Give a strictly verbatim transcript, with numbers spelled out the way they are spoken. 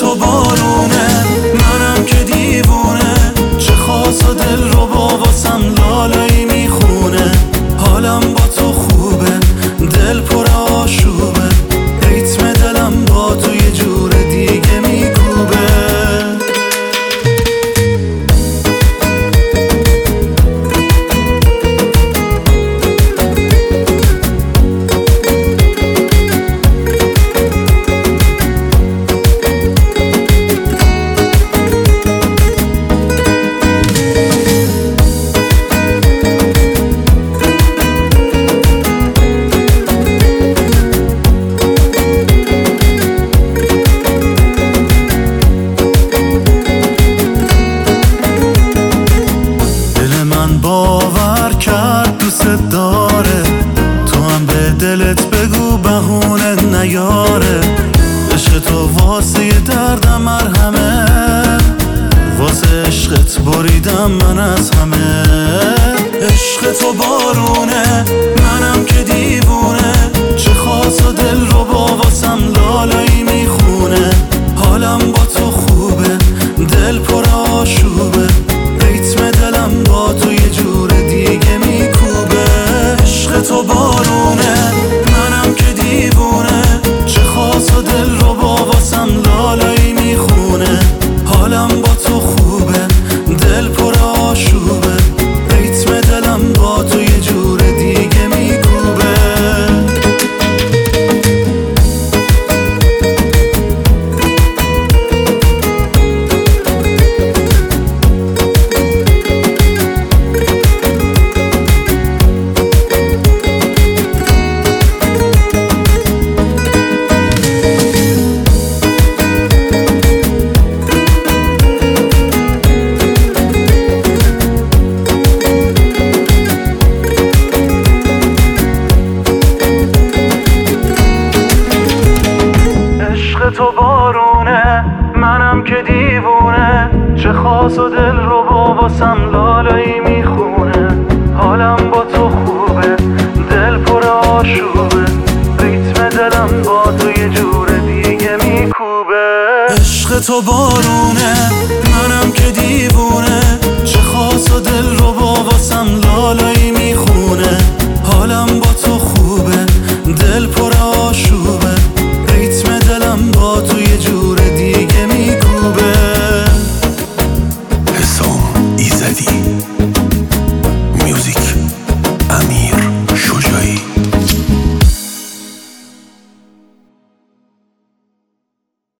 تو بارونه، منم که دیوونه، چه خاص و دل رو با واسم لالایی میخونه. حالم با تو خوبه، دل پر آشوبه، ریتم دلم با تو یه جور دیگه میکوبه. باور کرد دوست داره، تو هم به دلت بگو بهونه نیاره. عشق تو واسه یه دردم مرهمه، واسه عشقت بریدم من از همه. عشق تو بارونه، منم که دیوونه، چه خاص و دل رو با واسم لالایی میخونه. حالم با تو خوبه، دل پر آشوبه، ریتم دلم با تو یه جور دیگه میکوبه. عشق تو بارونه، منم که دیوونه، چه خاص و دل رو با واسم لالایی میخونه. حالم با تو خوبه، دل پر آشوبه، ریتم دلم با تو یه جور دیگه میکوبه. تو بارونه، منم که دیوونه، چه خاص و دل رو با واسم لالایی میخونه. حالم با تو خوبه، دل پر آشوبه، ریتم دلم با تو یه جور دیگه میکوبه. عشق تو بارونه،